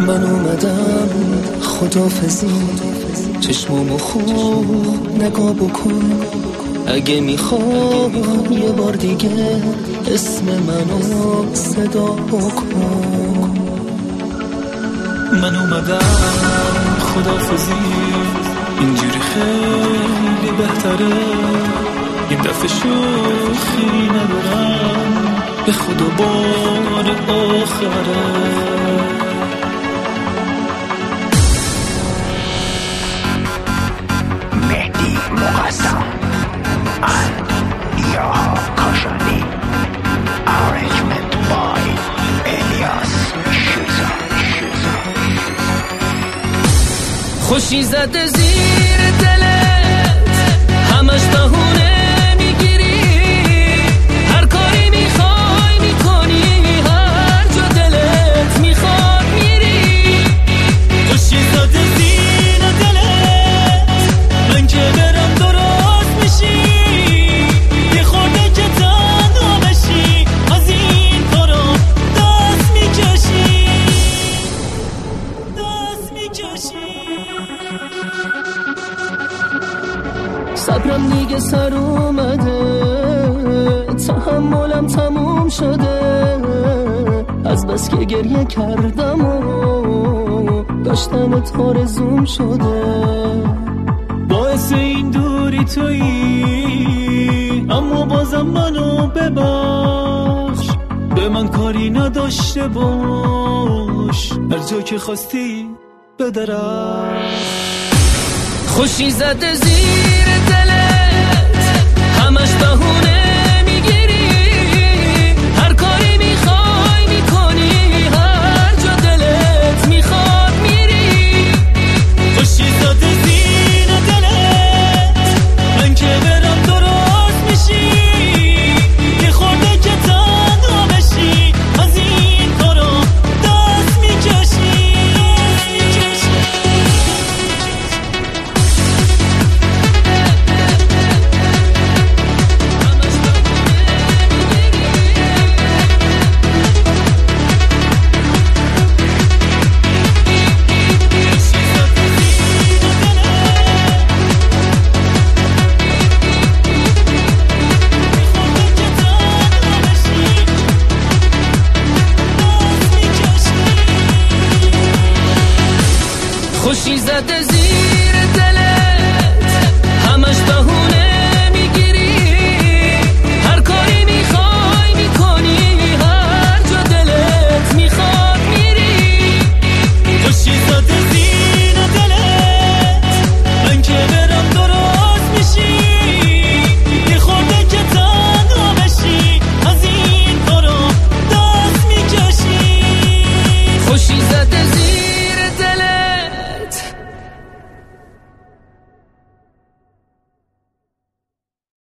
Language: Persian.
من اومدم خداحافظی، چشمامو خوب نگاه بکن. اگه میخوای یه بار دیگه اسم منو صدا بکن. من اومدم خداحافظی، اینجوری خیلی بهتره. این دفعه شوخی ندارم، به خدا بار آخره. مهدی مقسم and Yaha Kashani, arrangement by Elias Shiza. خوشی زده زیر دلت، همش بهونه میگیری. هر کاری میخوای میکنی، هر جا دلت میخواد میری. خوشی زده زیر دلت، من که برم درست میشی. یه خورده که تنها بشی، از این کارا دست میکشی. صبرم دیگه سر اومده، تحملم تموم شده. از بس که گریه کردم و داشتنت آرزوم شده. باعث این دوری تویی، اما بازم منو ببخش. به من کاری نداشته باش، هر جا که خواستی بدرخش. خوشی زده زیر دلت، همش بهونه میگیری. هر کاری میخوای میکنی، هر جا دلت میخواد میری. خوشی زده زیر دلت، من که برم درست میشی. یه خورده که تنها بشی، از این کارا دست میکشی. خوشی زده زیر